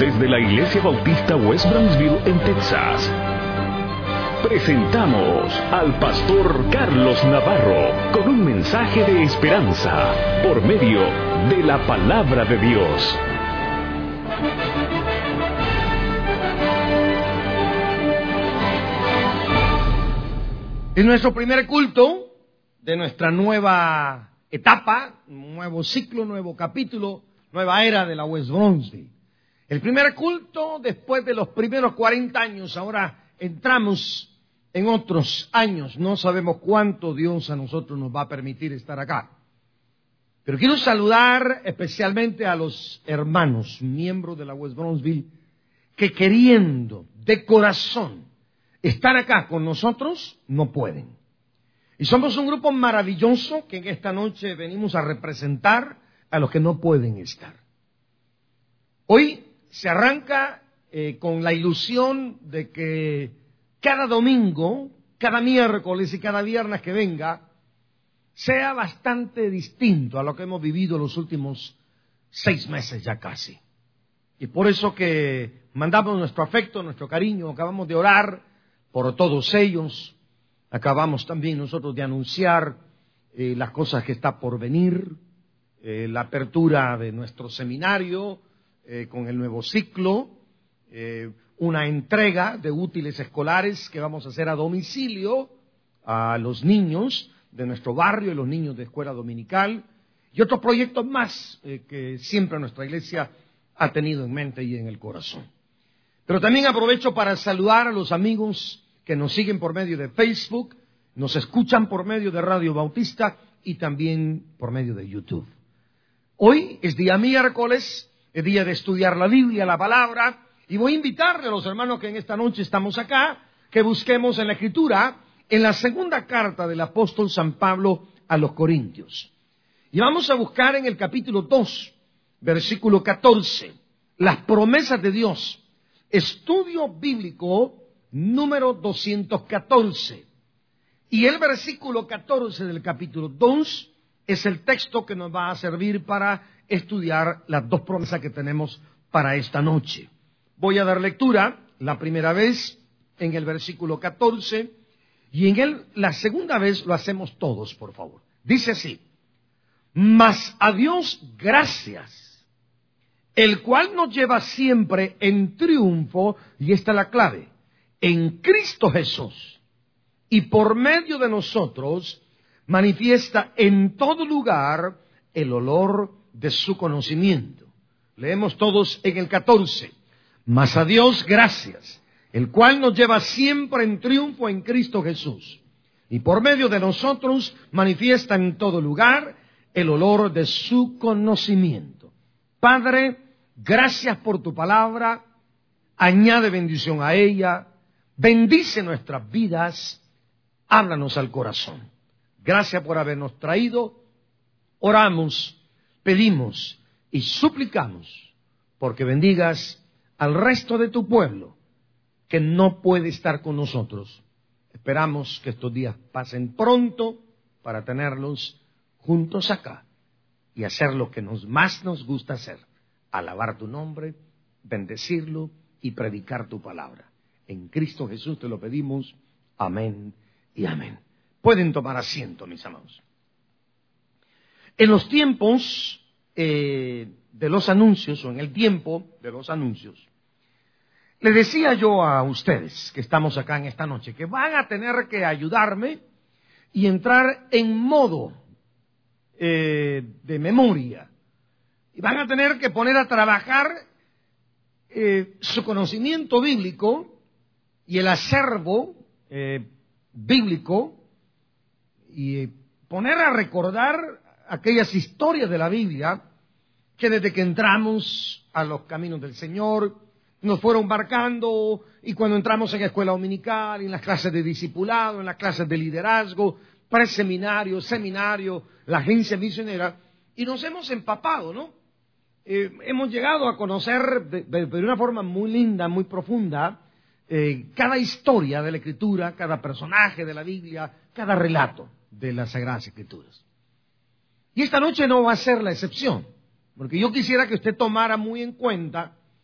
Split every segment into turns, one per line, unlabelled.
Desde la Iglesia Bautista West Brownsville en Texas, presentamos al pastor Carlos Navarro con un mensaje de esperanza por medio de la palabra de Dios.
En nuestro primer culto de nuestra nueva etapa, nuevo ciclo, nuevo capítulo, nueva era de la West Brownsville. El primer culto después de los primeros 40 años, ahora entramos en otros años, no sabemos cuánto Dios a nosotros nos va a permitir estar acá. Pero quiero saludar especialmente a los hermanos, miembros de la West Brownsville, que queriendo de corazón estar acá con nosotros, no pueden. Y somos un grupo maravilloso que en esta noche venimos a representar a los que no pueden estar. Hoy se arranca con la ilusión de que cada domingo, cada miércoles y cada viernes que venga, sea bastante distinto a lo que hemos vivido los últimos 6 meses ya casi. Y por eso que mandamos nuestro afecto, nuestro cariño, acabamos de orar por todos ellos. Acabamos también nosotros de anunciar las cosas que está por venir, la apertura de nuestro seminario con el nuevo ciclo, una entrega de útiles escolares que vamos a hacer a domicilio a los niños de nuestro barrio y los niños de escuela dominical y otros proyectos más que siempre nuestra iglesia ha tenido en mente y en el corazón. Pero también aprovecho para saludar a los amigos que nos siguen por medio de Facebook, nos escuchan por medio de Radio Bautista y también por medio de YouTube. Hoy es día miércoles, es día de estudiar la Biblia, la palabra, y voy a invitarle a los hermanos que en esta noche estamos acá, que busquemos en la Escritura, en la segunda carta del apóstol San Pablo a los Corintios. Y vamos a buscar en el capítulo 2, versículo 14, las promesas de Dios. Estudio bíblico número 214. Y el versículo 14 del capítulo 2 es el texto que nos va a servir para estudiar las 2 promesas que tenemos para esta noche. Voy a dar lectura la primera vez en el versículo 14 y la segunda vez lo hacemos todos, por favor. Dice así: mas a Dios gracias, el cual nos lleva siempre en triunfo, y esta es la clave, en Cristo Jesús, y por medio de nosotros manifiesta en todo lugar el olor de su conocimiento. Leemos todos en el 14. Mas a Dios gracias, el cual nos lleva siempre en triunfo en Cristo Jesús, y por medio de nosotros manifiesta en todo lugar el olor de su conocimiento. Padre, gracias por tu palabra, añade bendición a ella, bendice nuestras vidas, háblanos al corazón. Gracias por habernos traído, oramos, pedimos y suplicamos porque bendigas al resto de tu pueblo que no puede estar con nosotros. Esperamos que estos días pasen pronto para tenerlos juntos acá y hacer lo que más nos gusta hacer, alabar tu nombre, bendecirlo y predicar tu palabra. En Cristo Jesús te lo pedimos. Amén y amén. Pueden tomar asiento, mis amados. En los tiempos de los anuncios, o en el tiempo de los anuncios, le decía yo a ustedes que estamos acá en esta noche que van a tener que ayudarme y entrar en modo de memoria. Y van a tener que poner a trabajar su conocimiento bíblico y el acervo bíblico y poner a recordar aquellas historias de la Biblia que desde que entramos a los caminos del Señor nos fueron marcando, y cuando entramos en la escuela dominical, en las clases de discipulado, en las clases de liderazgo, preseminario, seminario, la agencia misionera, y nos hemos empapado, ¿no? Hemos llegado a conocer de una forma muy linda, muy profunda, cada historia de la Escritura, cada personaje de la Biblia, cada relato de las Sagradas Escrituras. Y esta noche no va a ser la excepción, porque yo quisiera que usted tomara muy en cuenta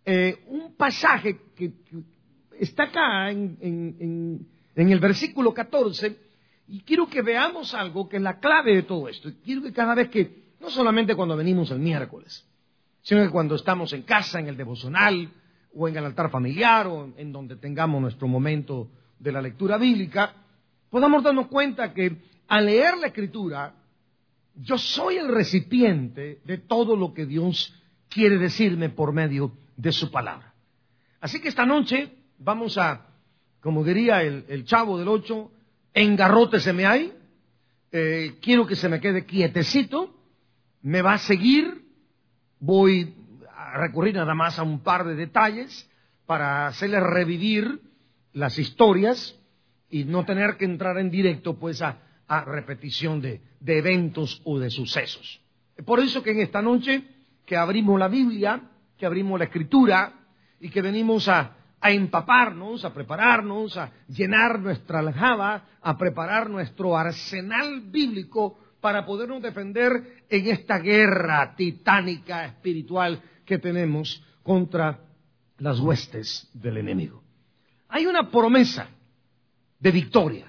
un pasaje que está acá en el versículo 14, y quiero que veamos algo que es la clave de todo esto. Quiero que cada vez que, no solamente cuando venimos el miércoles, sino que cuando estamos en casa, en el devocional, o en el altar familiar, o en donde tengamos nuestro momento de la lectura bíblica, podamos darnos cuenta que al leer la Escritura, yo soy el recipiente de todo lo que Dios quiere decirme por medio de su palabra. Así que esta noche vamos a, como diría el Chavo del 8, engarróteseme ahí, quiero que se me quede quietecito, me va a seguir, voy a recurrir nada más a un par de detalles para hacerle revivir las historias y no tener que entrar en directo pues a repetición de eventos o de sucesos. Por eso que en esta noche que abrimos la Biblia, que abrimos la Escritura y que venimos a empaparnos, a prepararnos, a llenar nuestra aljaba, a preparar nuestro arsenal bíblico para podernos defender en esta guerra titánica espiritual que tenemos contra las huestes del enemigo. Hay una promesa de victoria.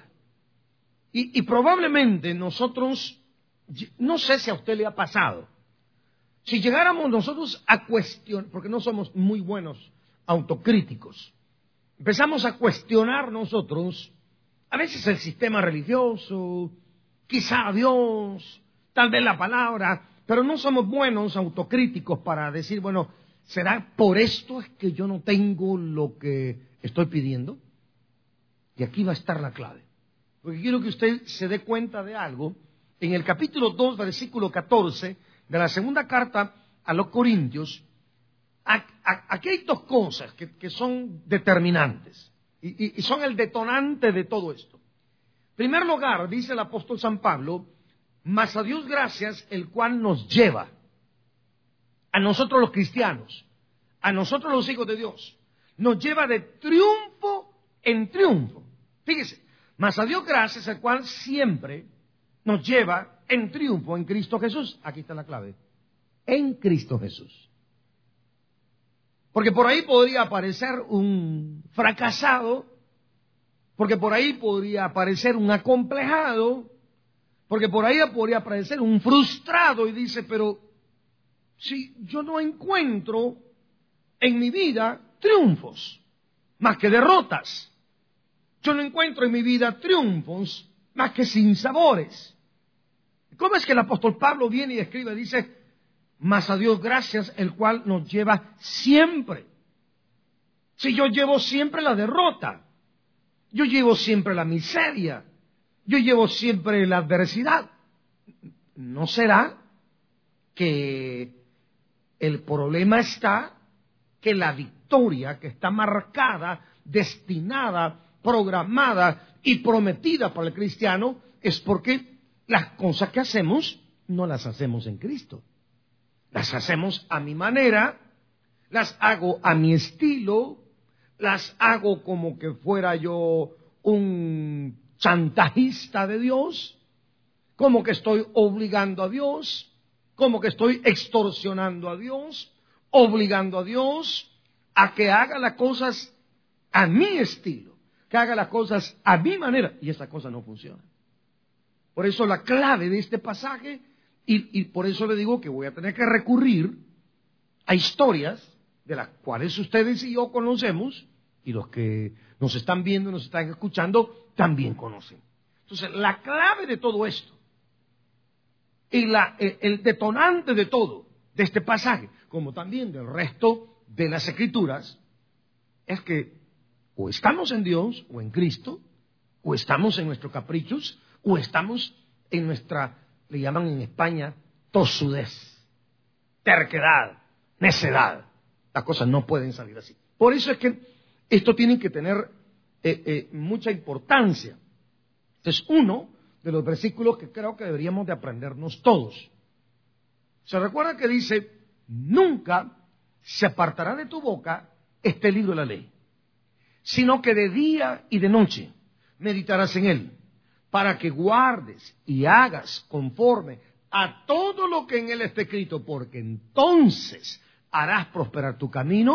Y probablemente nosotros, no sé si a usted le ha pasado, si llegáramos nosotros a cuestionar, porque no somos muy buenos autocríticos, empezamos a cuestionar nosotros, a veces el sistema religioso, quizá a Dios, tal vez la palabra, pero no somos buenos autocríticos para decir, bueno, ¿será por esto es que yo no tengo lo que estoy pidiendo? Y aquí va a estar la clave. Porque quiero que usted se dé cuenta de algo. En el capítulo 2, versículo 14 de la segunda carta a los Corintios, aquí hay dos cosas que son determinantes y son el detonante de todo esto. En primer lugar, dice el apóstol San Pablo, mas a Dios gracias, el cual nos lleva, a nosotros los cristianos, a nosotros los hijos de Dios, nos lleva de triunfo en triunfo. Fíjese, mas a Dios gracias, el cual siempre nos lleva en triunfo en Cristo Jesús. Aquí está la clave. En Cristo Jesús. Porque por ahí podría aparecer un fracasado, porque por ahí podría aparecer un acomplejado, porque por ahí podría aparecer un frustrado y dice, pero si yo no encuentro en mi vida triunfos, más que derrotas. Yo no encuentro en mi vida triunfos más que sinsabores. ¿Cómo es que el apóstol Pablo viene y escribe? Dice, mas a Dios gracias, el cual nos lleva siempre. Si yo llevo siempre la derrota, yo llevo siempre la miseria, yo llevo siempre la adversidad, ¿no será que el problema está que la victoria que está marcada, destinada, programada y prometida para el cristiano es porque las cosas que hacemos no las hacemos en Cristo? Las hacemos a mi manera, las hago a mi estilo, las hago como que fuera yo un chantajista de Dios, como que estoy obligando a Dios, como que estoy extorsionando a Dios, obligando a Dios a que haga las cosas a mi estilo, que haga las cosas a mi manera, y esa cosa no funciona. Por eso la clave de este pasaje, y por eso le digo que voy a tener que recurrir a historias de las cuales ustedes y yo conocemos, y los que nos están viendo, nos están escuchando, también conocen. Entonces, la clave de todo esto, y el detonante de todo, de este pasaje, como también del resto de las Escrituras, es que o estamos en Dios, o en Cristo, o estamos en nuestros caprichos, o estamos en nuestra, le llaman en España, tosudez, terquedad, necedad. Las cosas no pueden salir así. Por eso es que esto tiene que tener mucha importancia. Es uno de los versículos que creo que deberíamos de aprendernos todos. Se recuerda que dice, nunca se apartará de tu boca este libro de la ley, sino que de día y de noche meditarás en él, para que guardes y hagas conforme a todo lo que en él está escrito, porque entonces harás prosperar tu camino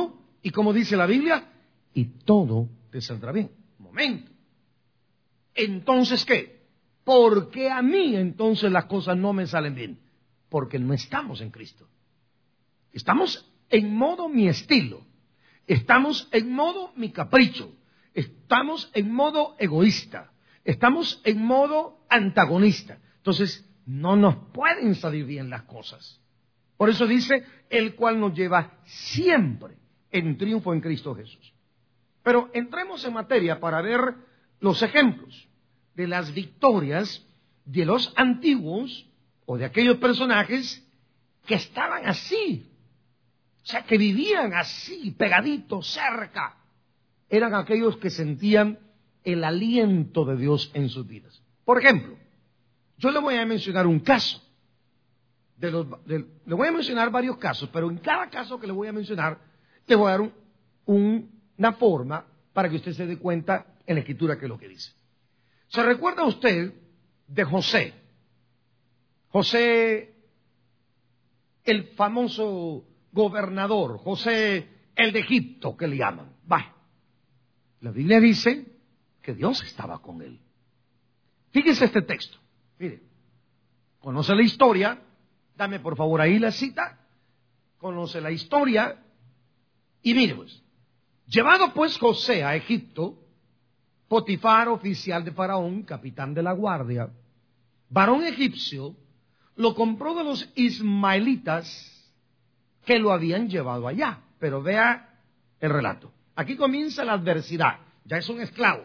Y como dice la Biblia, y todo te saldrá bien. Momento. Entonces, ¿qué? ¿Por qué a mí entonces las cosas no me salen bien? Porque no estamos en Cristo. Estamos en modo mi estilo. Estamos en modo mi capricho. Estamos en modo egoísta. Estamos en modo antagonista. Entonces, no nos pueden salir bien las cosas. Por eso dice, el cual nos lleva siempre en triunfo en Cristo Jesús. Pero entremos en materia para ver los ejemplos de las victorias de los antiguos o de aquellos personajes que estaban así. O sea, que vivían así, pegaditos, cerca. Eran aquellos que sentían el aliento de Dios en sus vidas. Por ejemplo, yo le voy a mencionar un caso. Le voy a mencionar varios casos, pero en cada caso que le voy a mencionar, le voy a dar una forma para que usted se dé cuenta en la Escritura que es lo que dice. ¿Se recuerda usted de José? José, el famoso gobernador, José el de Egipto, que le llaman. La Biblia dice que Dios estaba con él. Fíjese este texto. Mire, conoce la historia. Dame por favor ahí la cita. Conoce la historia. Y mire pues, llevado pues José a Egipto, Potifar, oficial de Faraón, capitán de la guardia, varón egipcio, lo compró de los ismaelitas que lo habían llevado allá. Pero vea el relato. Aquí comienza la adversidad. Ya es un esclavo.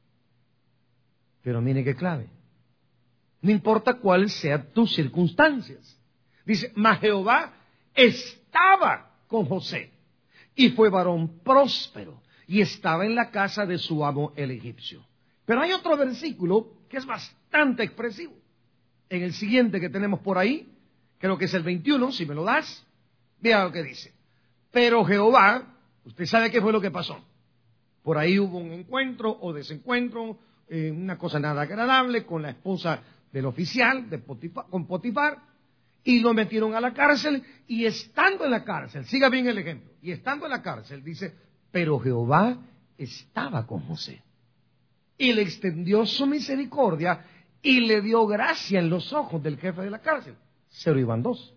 Pero mire qué clave. No importa cuáles sean tus circunstancias. Dice, mas Jehová estaba con José y fue varón próspero y estaba en la casa de su amo el egipcio. Pero hay otro versículo que es bastante expresivo. En el siguiente que tenemos por ahí, creo que es el 21, si me lo das, vea lo que dice. Pero Jehová, usted sabe qué fue lo que pasó. Por ahí hubo un encuentro o desencuentro, una cosa nada agradable con la esposa del oficial, con Potifar, y lo metieron a la cárcel, y estando en la cárcel, siga bien el ejemplo, y estando en la cárcel, dice, pero Jehová estaba con José, y le extendió su misericordia, y le dio gracia en los ojos del jefe de la cárcel. 0 iban 2.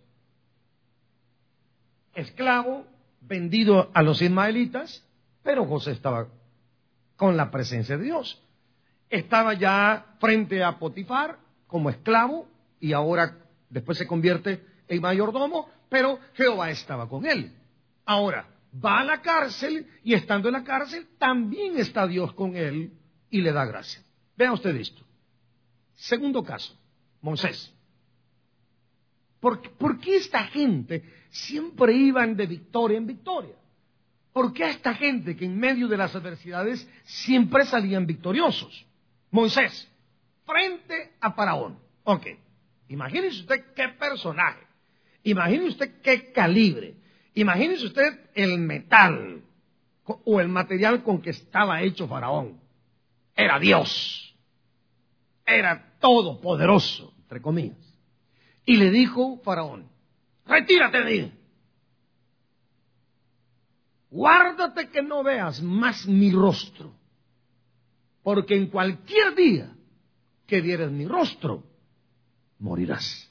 Esclavo, vendido a los ismaelitas, pero José estaba con la presencia de Dios. Estaba ya frente a Potifar como esclavo y ahora después se convierte en mayordomo, pero Jehová estaba con él. Ahora, va a la cárcel y estando en la cárcel también está Dios con él y le da gracia. Vea usted esto. Segundo caso, Moisés. ¿Por qué esta gente siempre iban de victoria en victoria? ¿Por qué esta gente que en medio de las adversidades siempre salían victoriosos? Moisés, frente a Faraón. Ok, imagínese usted qué personaje, imagínese usted qué calibre, imagínese usted el metal o el material con que estaba hecho Faraón. Era Dios, era todopoderoso, entre comillas. Y le dijo Faraón, retírate de mí. Guárdate que no veas más mi rostro, porque en cualquier día que vieres mi rostro, morirás.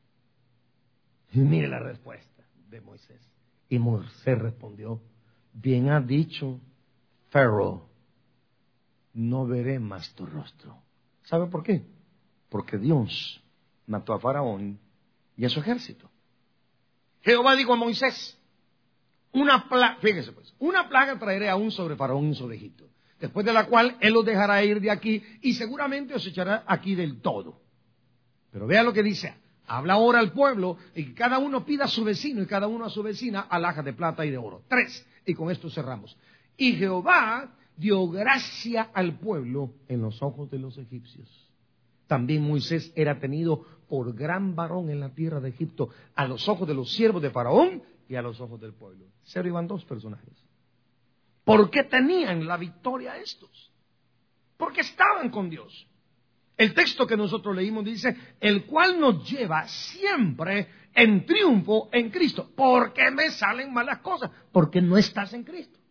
Y mire la respuesta de Moisés. Y Moisés respondió, bien ha dicho Faraón, no veré más tu rostro. ¿Sabe por qué? Porque Dios mató a Faraón y a su ejército. Jehová dijo a Moisés, fíjese pues, una plaga traeré aún sobre Faraón y sobre Egipto, después de la cual él los dejará ir de aquí y seguramente os echará aquí del todo. Pero vea lo que dice, habla ahora al pueblo y que cada uno pida a su vecino y cada uno a su vecina alhajas de plata y de oro. 3, y con esto cerramos. Y Jehová dio gracia al pueblo en los ojos de los egipcios. También Moisés era tenido por gran varón en la tierra de Egipto, a los ojos de los siervos de Faraón y a los ojos del pueblo. 0 iban 2 personajes. ¿Por qué tenían la victoria estos? Porque estaban con Dios. El texto que nosotros leímos dice, el cual nos lleva siempre en triunfo en Cristo. ¿Por qué me salen malas cosas? Porque no estás en Cristo.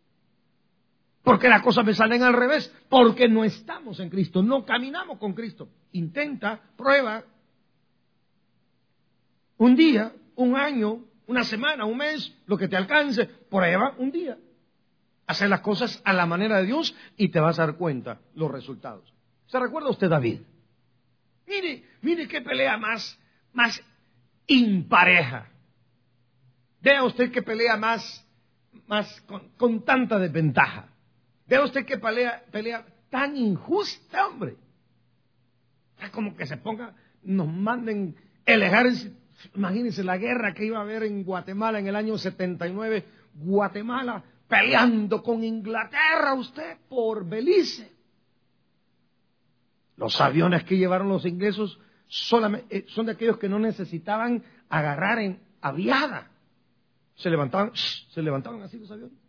porque las cosas me salen al revés, porque no estamos en Cristo, no caminamos con Cristo. Intenta, prueba, un día, un año, una semana, un mes, lo que te alcance, prueba un día. Hacer las cosas a la manera de Dios y te vas a dar cuenta los resultados. ¿Se recuerda usted David? Mire qué pelea más impareja. Vea usted que pelea más con tanta desventaja. Vea usted que pelea tan injusta, hombre. Es como que nos manden el ejército. Imagínense la guerra que iba a haber en Guatemala en el año 79. Guatemala peleando con Inglaterra, usted, por Belice. Los aviones que llevaron los ingleses solamente son de aquellos que no necesitaban agarrar en aviada. Se levantaban así los aviones.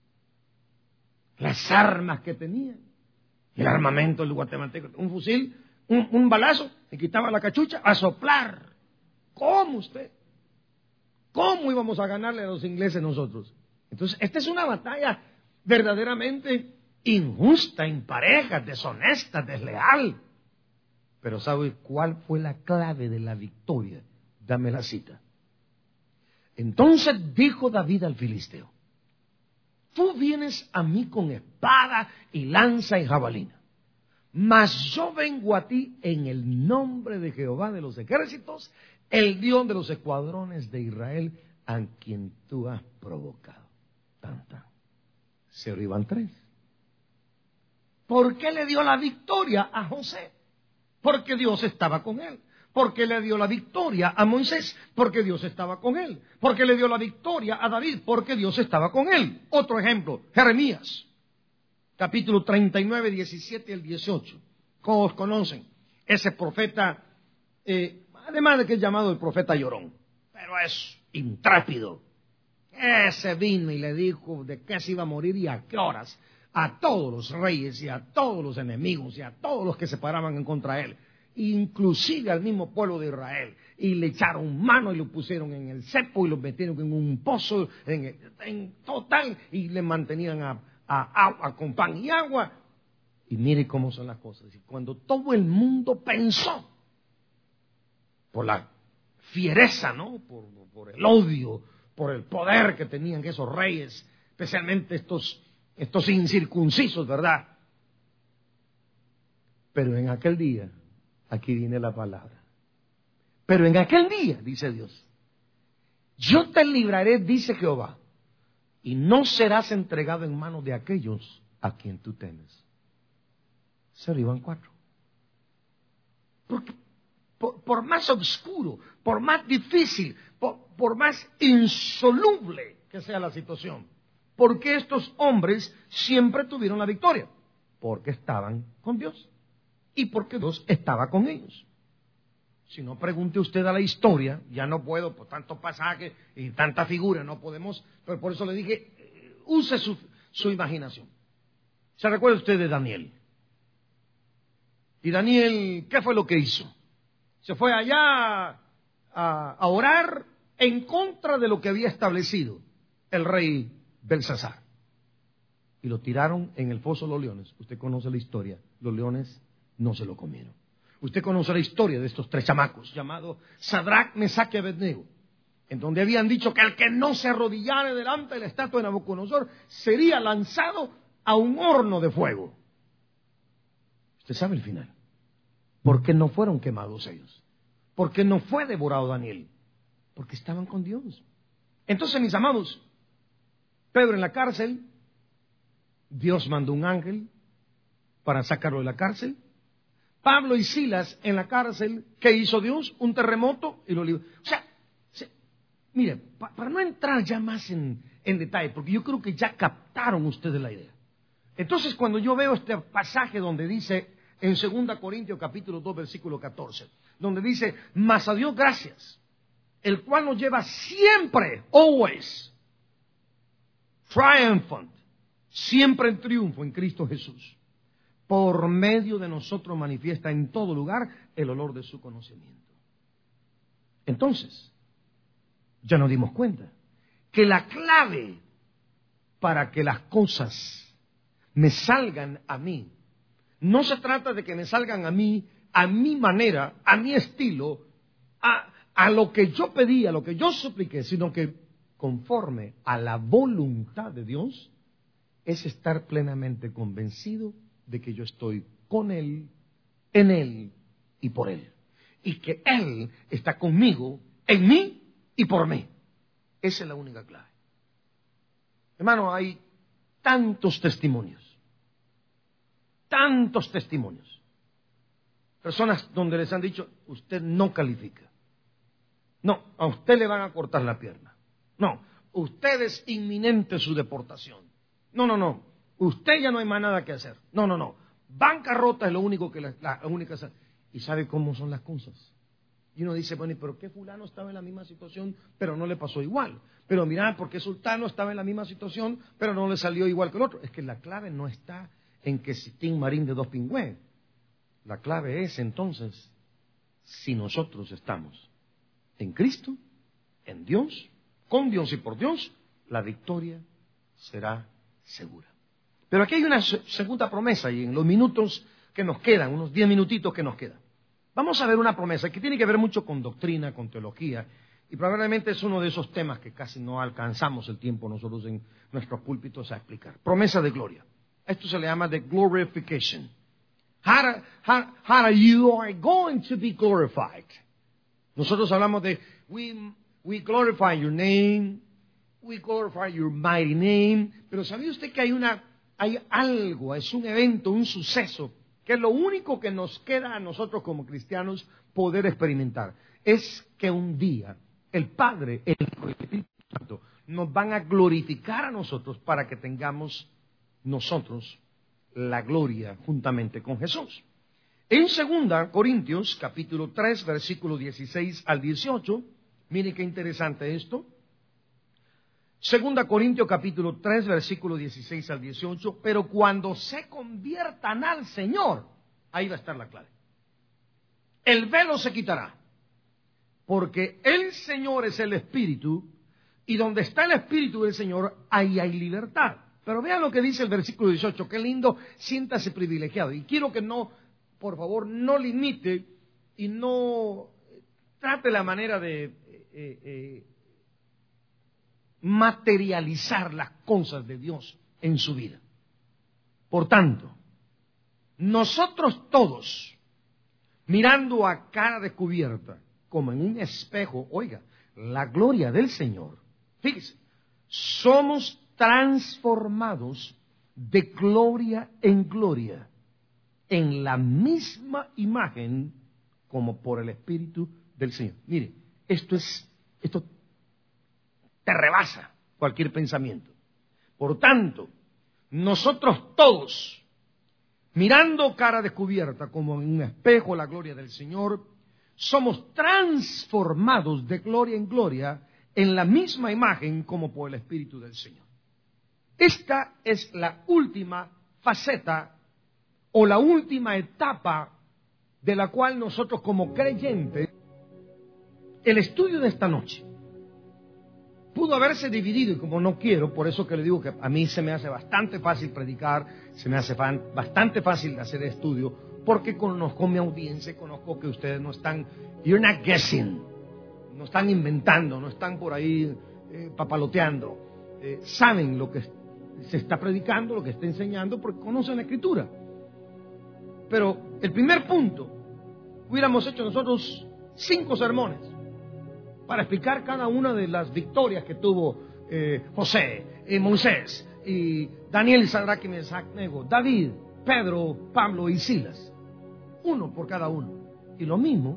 Las armas que tenían, el armamento del guatemalteco, un fusil, un balazo, le quitaba la cachucha, a soplar. ¿Cómo usted? ¿Cómo íbamos a ganarle a los ingleses nosotros? Entonces, esta es una batalla verdaderamente injusta, impareja, deshonesta, desleal. Pero ¿sabe cuál fue la clave de la victoria? Dame la cita. Entonces dijo David al filisteo: tú vienes a mí con espada y lanza y jabalina, mas yo vengo a ti en el nombre de Jehová de los ejércitos, el Dios de los escuadrones de Israel, a quien tú has provocado. Tan. Se iban 3. ¿Por qué le dio la victoria a José? Porque Dios estaba con él. ¿Por qué le dio la victoria a Moisés? Porque Dios estaba con él. ¿Por qué le dio la victoria a David? Porque Dios estaba con él. Otro ejemplo, Jeremías, capítulo 39, 17 al 18. ¿Cómo conocen? Ese profeta, además de que es llamado el profeta llorón, pero es intrépido. Ese vino y le dijo de qué se iba a morir y a qué horas a todos los reyes y a todos los enemigos y a todos los que se paraban en contra de él, inclusive al mismo pueblo de Israel, y le echaron mano y lo pusieron en el cepo y lo metieron en un pozo en total, y le mantenían con pan y agua. Y mire cómo son las cosas. Cuando todo el mundo pensó, por la fiereza, ¿no? Por el odio, por el poder que tenían esos reyes, especialmente estos incircuncisos, ¿verdad? Pero en aquel día, aquí viene la palabra, pero en aquel día, dice Dios, yo te libraré, dice Jehová, y no serás entregado en manos de aquellos a quien tú temes. Se lo iban 4. Porque por más oscuro, por más difícil, por más insoluble que sea la situación, porque estos hombres siempre tuvieron la victoria, porque estaban con Dios y porque Dios estaba con ellos. Si no, pregunte usted a la historia. Ya no puedo, por tantos pasajes y tanta figura, no podemos, pero por eso le dije, use su imaginación. ¿Se recuerda usted de Daniel? Y Daniel, ¿qué fue lo que hizo? Se fue allá a orar en contra de lo que había establecido el rey Belsasar. Y lo tiraron en el foso de los leones. Usted conoce la historia. Los leones no se lo comieron. Usted conoce la historia de estos 3 chamacos llamados Sadrach, Mesach y Abednego, en donde habían dicho que el que no se arrodillara delante de la estatua de Nabucodonosor sería lanzado a un horno de fuego. Usted sabe el final. ¿Por qué no fueron quemados ellos? ¿Por qué no fue devorado Daniel? Porque estaban con Dios. Entonces, mis amados, Pedro en la cárcel, Dios mandó un ángel para sacarlo de la cárcel. Pablo y Silas en la cárcel, ¿qué hizo Dios? Un terremoto y lo libró. O sea, mire, para no entrar ya más en detalle, porque yo creo que ya captaron ustedes la idea. Entonces, cuando yo veo este pasaje donde dice, en 2 Corintios capítulo 2, versículo 14, donde dice, mas a Dios gracias, el cual nos lleva siempre, always, triumphant, siempre en triunfo en Cristo Jesús. Por medio de nosotros manifiesta en todo lugar el olor de su conocimiento. Entonces, ya nos dimos cuenta que la clave para que las cosas me salgan a mí. No se trata de que me salgan a mí, a mi manera, a mi estilo, a lo que yo pedí, a lo que yo supliqué, sino que conforme a la voluntad de Dios, es estar plenamente convencido de que yo estoy con Él, en Él y por Él. Y que Él está conmigo, en mí y por mí. Esa es la única clave. Hermano, hay tantos testimonios. Personas donde les han dicho, usted no califica. No, a usted le van a cortar la pierna. No, usted es inminente su deportación. No. Usted ya no hay más nada que hacer. No. Bancarrota es lo único que la única. ¿Y sabe cómo son las cosas? Y uno dice, bueno, ¿pero qué fulano estaba en la misma situación, pero no le pasó igual? Pero mirá, ¿por qué sultano estaba en la misma situación, pero no le salió igual que el otro? Es que la clave no está en que si Tim Marín de dos pingües. La clave es entonces, si nosotros estamos en Cristo, en Dios, con Dios y por Dios, la victoria será segura. Pero aquí hay una segunda promesa y en los minutos que nos quedan, unos 10 minutitos que nos quedan, vamos a ver una promesa que tiene que ver mucho con doctrina, con teología, y probablemente es uno de esos temas que casi no alcanzamos el tiempo nosotros en nuestros púlpitos a explicar. Promesa de gloria. Esto se le llama de glorification. How you are going to be glorified. Nosotros hablamos de we glorify your name, we glorify your mighty name, pero ¿sabía usted que hay algo, es un evento, un suceso, que es lo único que nos queda a nosotros como cristianos poder experimentar? Es que un día el Padre, el Hijo y el Espíritu Santo nos van a glorificar a nosotros para que tengamos nosotros la gloria juntamente con Jesús. En 2 Corintios, capítulo 3, versículo 16 al 18, mire qué interesante esto. 2 Corintios, capítulo 3, versículo 16 al 18, pero cuando se conviertan al Señor, ahí va a estar la clave. El velo se quitará, porque el Señor es el Espíritu, y donde está el Espíritu del Señor, ahí hay libertad. Pero vean lo que dice el versículo 18, qué lindo, siéntase privilegiado. Y quiero que no, por favor, no limite y no trate la manera de materializar las cosas de Dios en su vida. Por tanto, nosotros todos, mirando a cara descubierta, como en un espejo, oiga, la gloria del Señor, fíjese, somos transformados de gloria en gloria, en la misma imagen como por el Espíritu del Señor. Mire, esto te rebasa cualquier pensamiento. Por tanto, nosotros todos, mirando cara descubierta como en un espejo la gloria del Señor, somos transformados de gloria en gloria en la misma imagen como por el Espíritu del Señor. Esta es la última faceta o la última etapa de la cual nosotros como creyentes, el estudio de esta noche pudo haberse dividido, y como no quiero, por eso que le digo que a mí se me hace bastante fácil predicar, se me hace bastante fácil hacer estudio, porque conozco mi audiencia, conozco que ustedes no están, you're not guessing, no están inventando, no están por ahí papaloteando, saben lo que se está predicando, lo que está enseñando, porque conocen la Escritura. Pero el primer punto, hubiéramos hecho nosotros 5 sermones para explicar cada una de las victorias que tuvo José, Moisés, y Daniel, Sadrach y Mesach, Abednego, David, Pedro, Pablo y Silas. Uno por cada uno. Y lo mismo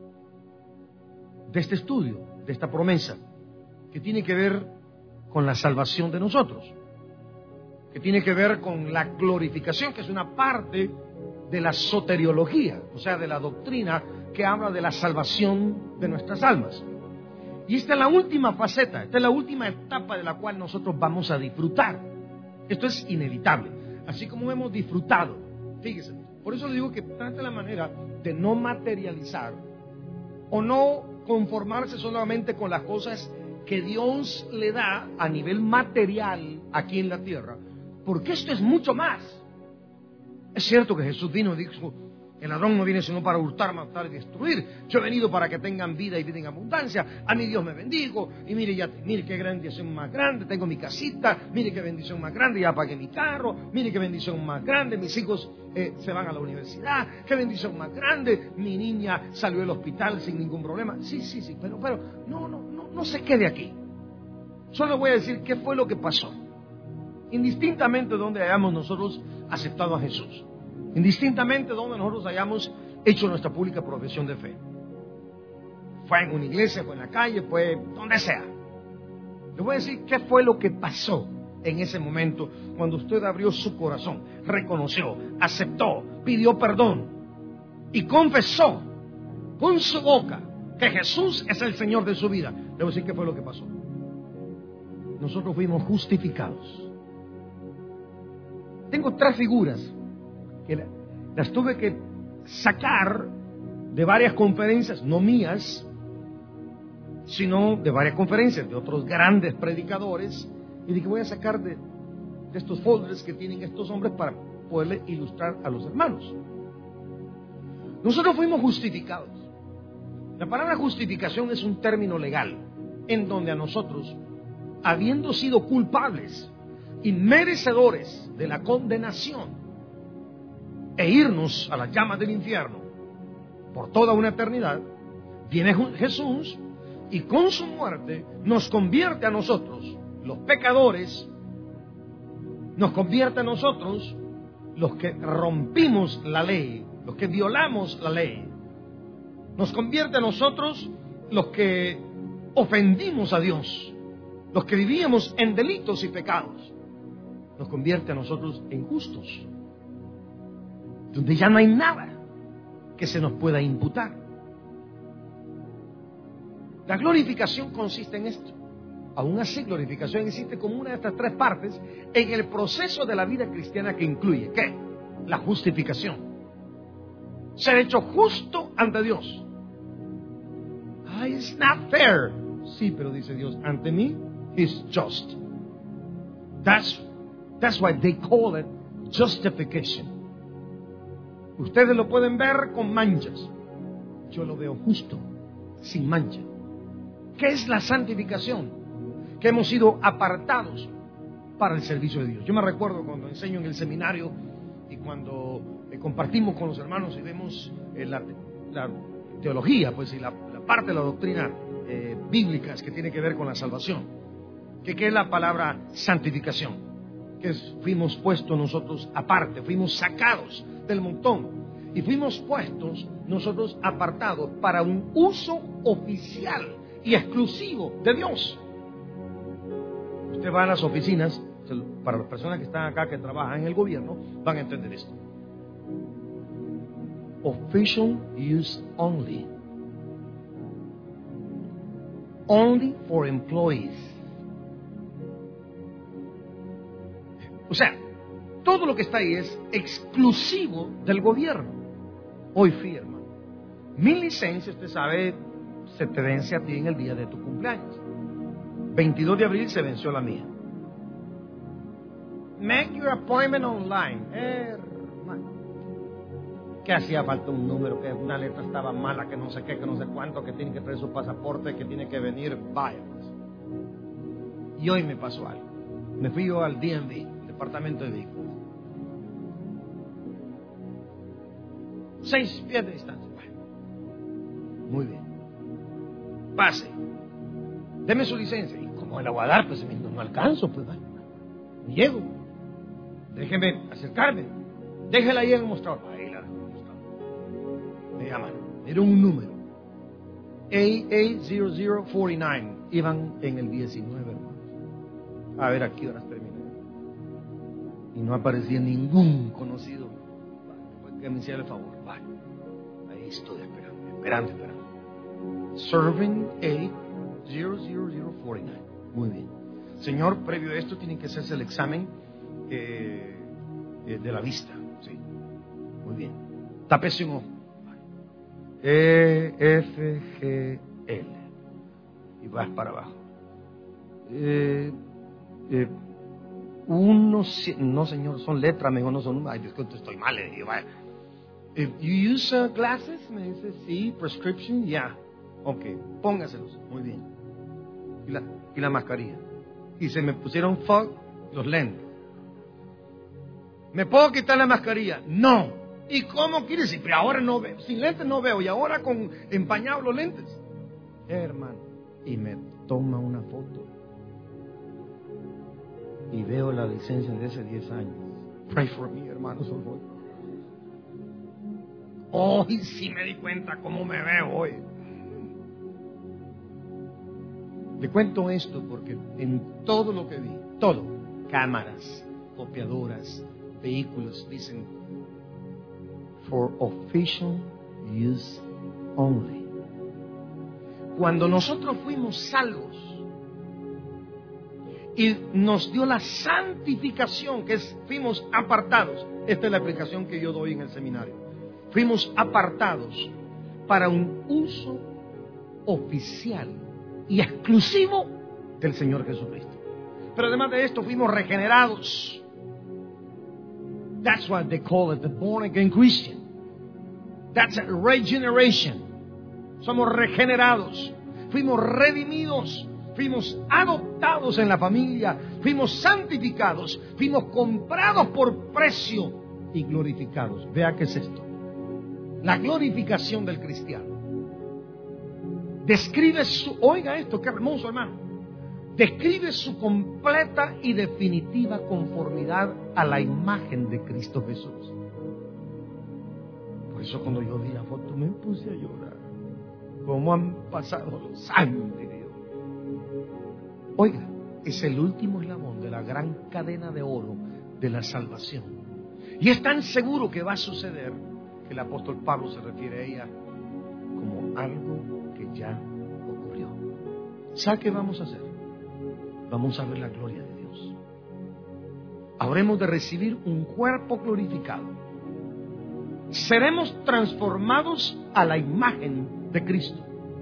de este estudio, de esta promesa, que tiene que ver con la salvación de nosotros, que tiene que ver con la glorificación, que es una parte de la soteriología, o sea, de la doctrina que habla de la salvación de nuestras almas. Y esta es la última faceta, esta es la última etapa de la cual nosotros vamos a disfrutar. Esto es inevitable, así como hemos disfrutado. Fíjese, por eso le digo que trate la manera de no materializar o no conformarse solamente con las cosas que Dios le da a nivel material aquí en la tierra, Porque esto es mucho más. Es cierto que Jesús vino y dijo: el ladrón no viene sino para hurtar, matar y destruir. Yo he venido para que tengan vida y vida en abundancia. A mi Dios me bendigo. Y mire qué bendición más grande. Tengo mi casita. Mire qué bendición más grande. Ya pagué mi carro. Mire qué bendición más grande. Mis hijos se van a la universidad. Qué bendición más grande. Mi niña salió del hospital sin ningún problema. Sí. Pero no se quede aquí. Solo voy a decir qué fue lo que pasó. Indistintamente de donde hayamos nosotros aceptado a Jesús. Indistintamente de donde nosotros hayamos hecho nuestra pública profesión de fe. Fue en una iglesia, fue en la calle, fue donde sea. Le voy a decir qué fue lo que pasó en ese momento cuando usted abrió su corazón, reconoció, aceptó, pidió perdón y confesó con su boca que Jesús es el Señor de su vida. Le voy a decir qué fue lo que pasó. Nosotros fuimos justificados. Tengo 3 figuras que las tuve que sacar de varias conferencias, no mías, sino de varias conferencias de otros grandes predicadores, y dije: voy a sacar de estos folders que tienen estos hombres para poderle ilustrar a los hermanos. Nosotros fuimos justificados. La palabra justificación es un término legal en donde a nosotros, habiendo sido culpables y merecedores de la condenación e irnos a las llamas del infierno por toda una eternidad, viene Jesús y con su muerte nos convierte a nosotros, los pecadores, nos convierte a nosotros, los que rompimos la ley, los que violamos la ley, nos convierte a nosotros, los que ofendimos a Dios, los que vivíamos en delitos y pecados, nos convierte a nosotros en justos, donde ya no hay nada que se nos pueda imputar. La glorificación consiste en esto. Aún así, glorificación existe como una de estas 3 partes en el proceso de la vida cristiana, que incluye ¿qué? La justificación. Ser hecho justo ante Dios. It's not fair. Sí, pero dice Dios, ante mí, He's just. That's why they call it justification. Ustedes lo pueden ver con manchas. Yo lo veo justo, sin mancha. ¿Qué es la santificación? Que hemos sido apartados para el servicio de Dios. Yo me recuerdo cuando enseño en el seminario y cuando compartimos con los hermanos y vemos la teología, pues, y la parte de la doctrina bíblica que tiene que ver con la salvación. ¿Qué es la palabra santificación? Que fuimos puestos nosotros aparte, fuimos sacados del montón y fuimos puestos nosotros apartados para un uso oficial y exclusivo de Dios. Usted va a las oficinas, para las personas que están acá, que trabajan en el gobierno, van a entender esto. Official use only. Only for employees. O sea, todo lo que está ahí es exclusivo del gobierno. Hoy fui, hermano. Mi licencia, usted sabe, se te vence a ti en el día de tu cumpleaños. 22 de abril se venció la mía. Make your appointment online. Hermano, que hacía falta un número, que una letra estaba mala, que no sé qué, que no sé cuánto, que tiene que traer su pasaporte, que tiene que venir, vaya. Y hoy me pasó algo. Me fui yo al DMV, Departamento de Vehículos. 6 pies de distancia. Bueno, muy bien. Pase. Deme su licencia. Y como la voy a dar, pues no alcanzo, pues vale. No llego. Déjeme acercarme. Déjela ahí en el mostrador. Ahí la dejo en el mostrador. Me llaman. Era un número. AA0049. Iban en el 19, hermanos. A ver a qué horas terminé. Y no aparecía ningún conocido. Vale, que me hiciera el favor. Vale. Ahí estoy esperando. Serving A00049. Muy bien. Señor, previo a esto tiene que hacerse el examen de la vista. Sí. Muy bien. Tápese un ojo. EFGL. Y vas para abajo. No, señor, son letras, mejor no son números. Ay, Dios, que estoy mal, le digo, vaya. You use glasses? Me dice, sí, prescription, ya. Ok, póngaselos, muy bien. Y la mascarilla. Y se me pusieron fog los lentes. ¿Me puedo quitar la mascarilla? No. ¿Y cómo quiere decir? Pero ahora no veo, sin lentes no veo, y ahora con empañados los lentes. Hermano, y me toma una foto. Y veo la licencia de hace 10 años. Pray for me, hermanos, por favor. Hoy sí me di cuenta cómo me veo hoy. Le cuento esto porque en todo lo que vi, todo, cámaras, copiadoras, vehículos, dicen for official use only. Cuando nosotros fuimos salvos y nos dio la santificación, que fuimos apartados, esta es la explicación que yo doy en el seminario, fuimos apartados para un uso oficial y exclusivo del Señor Jesucristo. Pero además de esto fuimos regenerados. That's why they call it the born again Christian. That's a regeneration. Somos regenerados, fuimos redimidos, fuimos adoptados en la familia, fuimos santificados, fuimos comprados por precio y glorificados. Vea qué es esto. La glorificación del cristiano describe oiga esto, qué hermoso, hermano, describe su completa y definitiva conformidad a la imagen de Cristo Jesús. Por eso cuando yo vi la foto me puse a llorar. ¿Cómo han pasado los años de Dios? Oiga, es el último eslabón de la gran cadena de oro de la salvación. Y es tan seguro que va a suceder que el apóstol Pablo se refiere a ella como algo que ya ocurrió. ¿Sabe qué vamos a hacer? Vamos a ver la gloria de Dios. Habremos de recibir un cuerpo glorificado. Seremos transformados a la imagen de Cristo.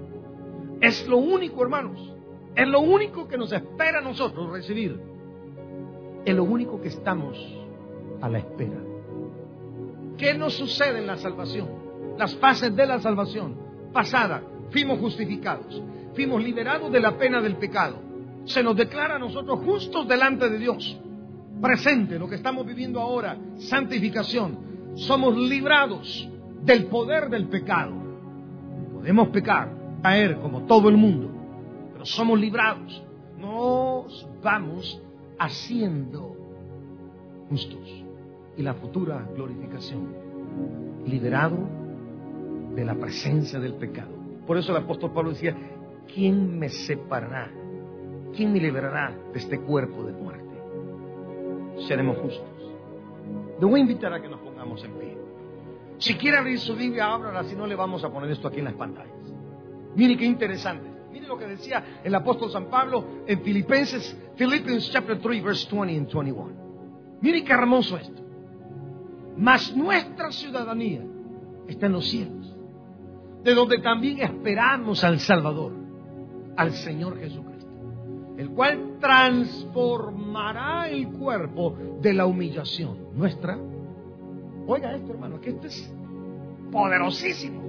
Es lo único, hermanos. Es lo único que nos espera a nosotros recibir. Es lo único que estamos a la espera. ¿Qué nos sucede en la salvación? Las fases de la salvación. Pasada, fuimos justificados. Fuimos liberados de la pena del pecado. Se nos declara a nosotros justos delante de Dios. Presente, lo que estamos viviendo ahora, santificación. Somos librados del poder del pecado. Podemos pecar, caer como todo el mundo, pero somos librados. Nos vamos haciendo justos. Y la futura glorificación, liberado de la presencia del pecado. Por eso el apóstol Pablo decía, ¿quién me separará? ¿Quién me liberará de este cuerpo de muerte? Seremos justos. Le voy a invitar a que nos pongamos en pie. Si quiere abrir su Biblia, ábrala, si no le vamos a poner esto aquí en las pantallas. Mire qué interesante. Mire lo que decía el apóstol San Pablo en Philippians chapter 3, verse 20 and 21. Mire qué hermoso esto. Mas nuestra ciudadanía está en los cielos, de donde también esperamos al Salvador, al Señor Jesucristo, el cual transformará el cuerpo de la humillación nuestra. Oiga esto, hermano, que esto es poderosísimo.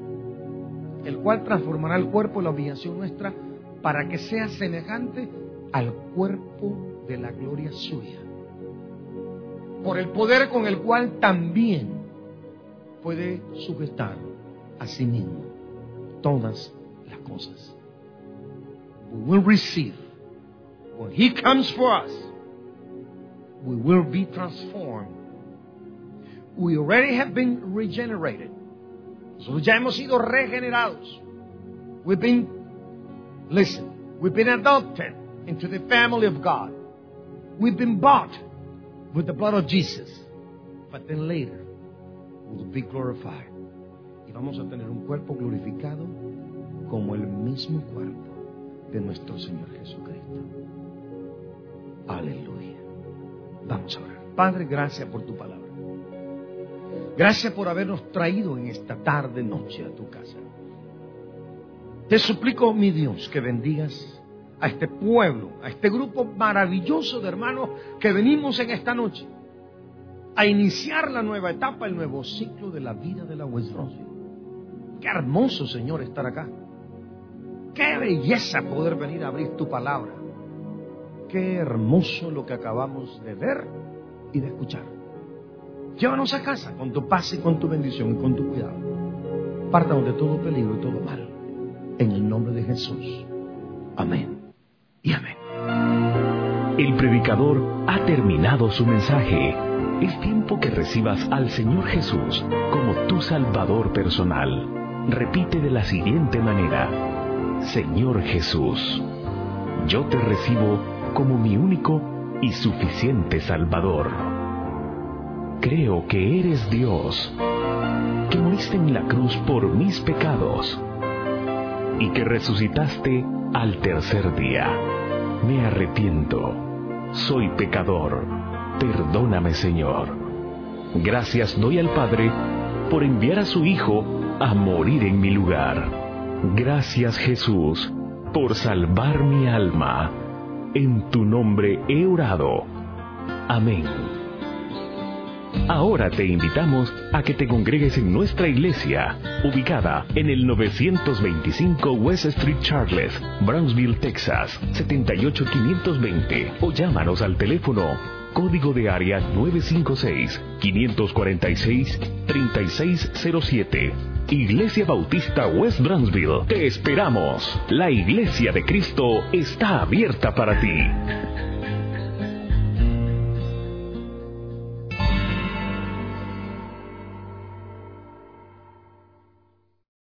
El cual transformará el cuerpo de la humillación nuestra para que sea semejante al cuerpo de la gloria suya, por el poder con el cual también puede sujetar a sí mismo todas las cosas. We will receive. When He comes for us, we will be transformed. We already have been regenerated. Nosotros ya hemos sido regenerados. We've been adopted into the family of God. We've been bought with the blood of Jesus. But then later, we will be glorified. Y vamos a tener un cuerpo glorificado como el mismo cuerpo de nuestro Señor Jesucristo. Aleluya. Vamos a orar. Padre, gracias por tu palabra. Gracias por habernos traído en esta tarde, noche a tu casa. Te suplico, mi Dios, que bendigas a este pueblo, a este grupo maravilloso de hermanos que venimos en esta noche a iniciar la nueva etapa, el nuevo ciclo de la vida de la West Bronzeville. Qué hermoso, Señor, estar acá. Qué belleza poder venir a abrir tu palabra. Qué hermoso lo que acabamos de ver y de escuchar. Llévanos a casa con tu paz y con tu bendición y con tu cuidado. Pártanos de todo peligro y todo mal. En el nombre de Jesús. Amén y amén.
El predicador ha terminado su mensaje. Es tiempo que recibas al Señor Jesús como tu Salvador personal. Repite de la siguiente manera: Señor Jesús, yo te recibo como mi único y suficiente Salvador. Creo que eres Dios, que moriste en la cruz por mis pecados y que resucitaste al tercer día. Me arrepiento, soy pecador, perdóname, Señor. Gracias doy al Padre por enviar a su Hijo a morir en mi lugar. Gracias, Jesús, por salvar mi alma. En tu nombre he orado. Amén. Ahora te invitamos a que te congregues en nuestra iglesia, ubicada en el 925 West Street Charles, Brownsville, Texas, 78520, o llámanos al teléfono código de área 956-546-3607. Iglesia Bautista West Brownsville. Te esperamos. La Iglesia de Cristo está abierta para ti.